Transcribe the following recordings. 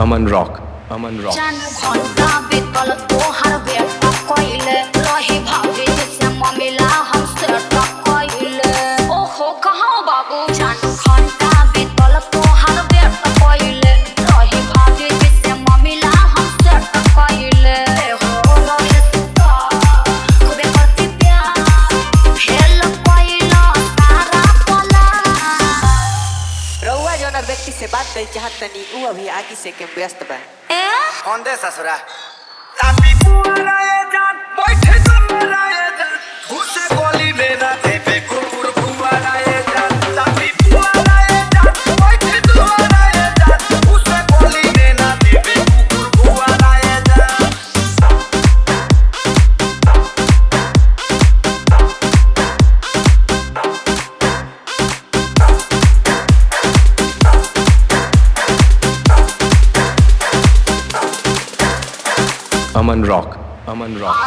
Aman Rock. Aman Rock. व्यक्ति से बात कर चाहत नहीं वो अभी आगे से के व्यस्त बा कौन दे ससुरा तापी पुअरा ए जान बैठे तुम्हारा ए जान घुसे गोली में ना देबे कुकुर पुअरा ए जान तापी पुअरा ए जान बैठे तुम्हारा ए जान घुसे गोली में ना देबे कुकुर पुअरा ए जान Aman Rock. Aman Rock.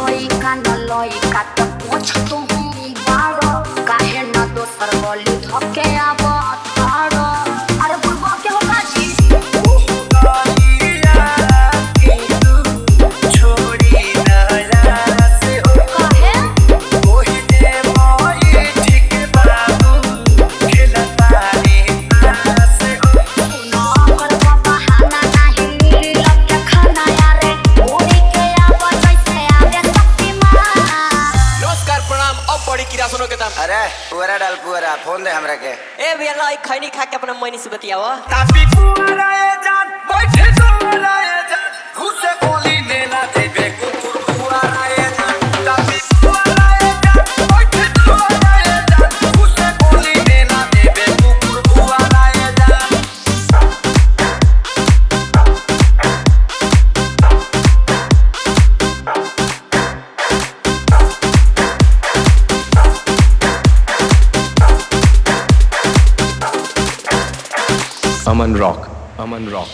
अरे पुअरा डाल पुअरा फोन दे हमरा के ए भैया लाई खैनी खा के अपना मनी से बतियावा तापी पुअरा ए जान बैठे तुम्हारा ए जान घुसे गोली में ना देबे कुकुर पुअरा ए जान तापी पुअरा ए जान बैठे तुम्हारा ए जान घुसे गोली में ना देबे कुकुर पुअरा ए जान Aman Rock. Aman Rock.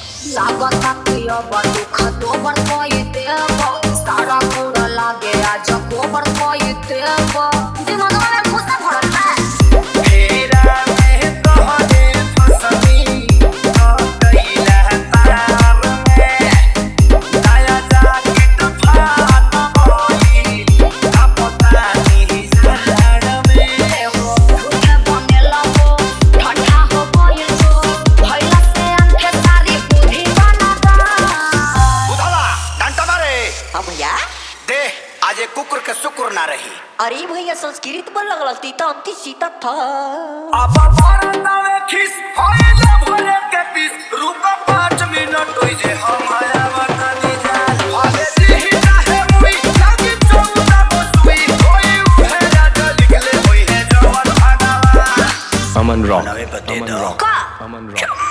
आज कुकुर के सुकुर ना रही अरे भैया संस्कृत बोल लगल तीता अंति सीता था अब परनावे खिस होइला भरे के पीस रुक 5 मिनट होई जे हम आया बतानी जान अबे दिही चाहे मुई लागी चौदा बसुई कोई उहे राजा लिखले होई है जवन भागवा Aman Rock. Aman Rock. Aman Rock.